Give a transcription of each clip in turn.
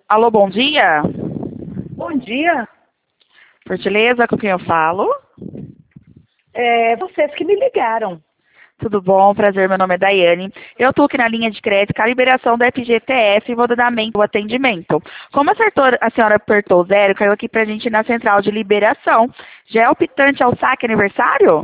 Alô, bom dia. Bom dia. Por gentileza, com quem eu falo? Vocês que me ligaram. Tudo bom? Prazer, meu nome é Daiane. Eu estou aqui na linha de crédito com a liberação do FGTS e vou dar o atendimento. Como a senhora apertou zero, caiu aqui pra gente ir na central de liberação. Já é optante ao saque aniversário?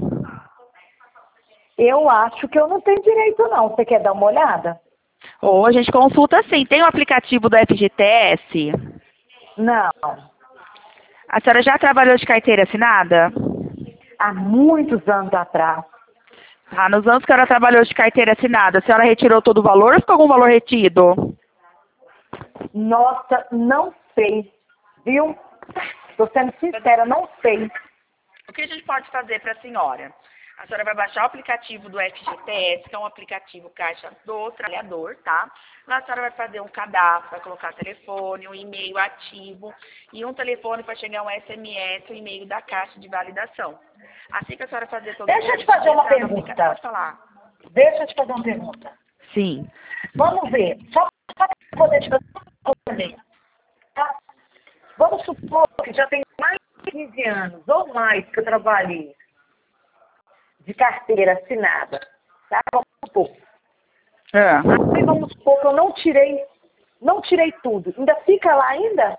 Eu acho que eu não tenho direito, não. Você quer dar uma olhada? Ou a gente consulta sim. Tem o aplicativo do FGTS? Não. A senhora já trabalhou de carteira assinada? Há muitos anos atrás. Ah, nos anos que a senhora trabalhou de carteira assinada, a senhora retirou todo o valor ou ficou algum valor retido? Nossa, não sei. Viu? Tô sendo sincera, não sei. O que a gente pode fazer para a senhora? A senhora vai baixar o aplicativo do FGTS, que é um aplicativo Caixa do Trabalhador, tá? Lá a senhora vai fazer um cadastro, vai colocar telefone, um e-mail ativo e um telefone para chegar um SMS, um e-mail da Caixa de validação. Assim que a senhora fazer todo Deixa eu te fazer uma pergunta. Pode falar. Deixa eu te fazer uma pergunta. Sim. Vamos ver. Só para poder te fazer uma pergunta. Tá? Vamos supor que já tem mais de 15 anos ou mais que eu trabalhei de carteira assinada. Tá? Vamos supor. Aí vamos supor que eu não tirei tudo. Ainda fica lá ainda?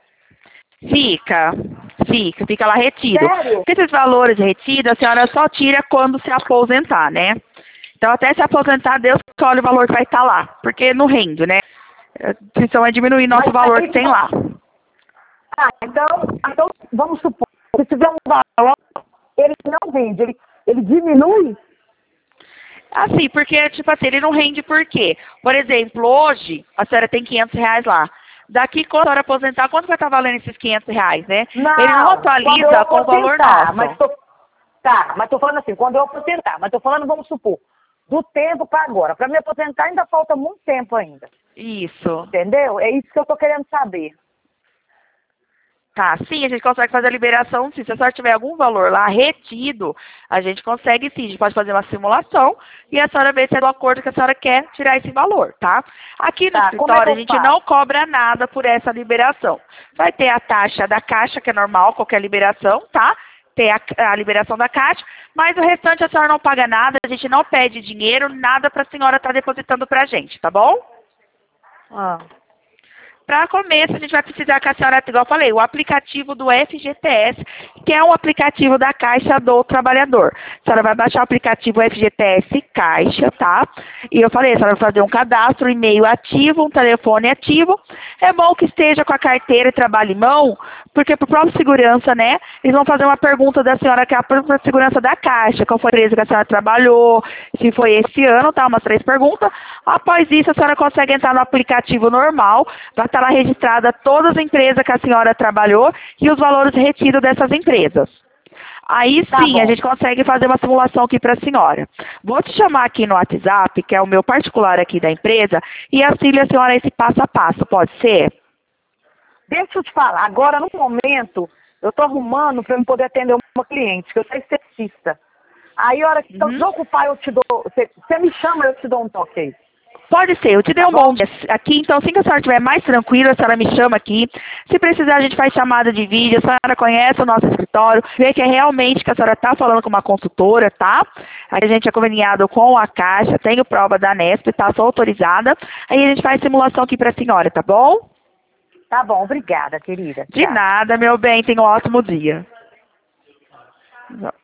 Fica lá retido. Sério? Esses valores retidos, a senhora só tira quando se aposentar, né? Então, até se aposentar, Deus escolhe o valor que vai estar lá, porque não rende, né? Então, é diminuir nosso Mas valor aí, que tem lá. Então vamos supor, se tiver um valor, ele não vende, ele diminui? Assim, porque, tipo assim, ele não rende por quê? Por exemplo, hoje, a senhora tem R$ 500 lá. Daqui, quando a senhora aposentar, quanto vai estar valendo esses R$ 500, né? Não, Ele não atualiza com o valor nosso. Mas tô falando assim, quando eu aposentar, mas tô falando, vamos supor, do tempo para agora. Para me aposentar ainda falta muito tempo ainda. Isso. Entendeu? É isso que eu tô querendo saber. Tá, sim, a gente consegue fazer a liberação, sim. Se a senhora tiver algum valor lá retido, a gente consegue sim. A gente pode fazer uma simulação e a senhora vê se é do acordo que a senhora quer tirar esse valor, tá? Aqui no escritório, a gente não cobra nada por essa liberação. Vai ter a taxa da Caixa, que é normal, qualquer liberação, tá? Ter a liberação da Caixa, mas o restante a senhora não paga nada, a gente não pede dinheiro, nada para a senhora estar depositando pra gente, tá bom? Para começo, a gente vai precisar que a senhora, igual eu falei, o aplicativo do FGTS, que é um aplicativo da Caixa do Trabalhador. A senhora vai baixar o aplicativo FGTS Caixa, tá? E eu falei, a senhora vai fazer um cadastro, um e-mail ativo, um telefone ativo. É bom que esteja com a carteira e trabalho em mão, porque por própria segurança, né? Eles vão fazer uma pergunta da senhora, que é a própria segurança da Caixa, qual foi a empresa que a senhora trabalhou, se foi esse ano, tá? Umas 3 perguntas. Após isso, a senhora consegue entrar no aplicativo normal, vai estar lá registrada todas as empresas que a senhora trabalhou e os valores retidos dessas empresas. Aí sim, a gente consegue fazer uma simulação aqui para a senhora. Vou te chamar aqui no WhatsApp, que é o meu particular aqui da empresa, e auxilia a senhora esse passo a passo, pode ser? Deixa eu te falar, agora no momento, eu estou arrumando para eu poder atender uma cliente, que eu sou esteticista. Aí a hora que eu desocupar, eu te dou, você me chama, eu te dou um toque aí. Pode ser, eu te dei um bom dia aqui, então assim que a senhora estiver mais tranquila, a senhora me chama aqui. Se precisar, a gente faz chamada de vídeo, a senhora conhece o nosso escritório, vê que é realmente que a senhora está falando com uma consultora, tá? Aí a gente é conveniado com a Caixa, tenho prova da Nesp, tá? Sou autorizada. Aí a gente faz simulação aqui para a senhora, tá bom? Tá bom, obrigada, querida. De nada, meu bem, tenha um ótimo dia.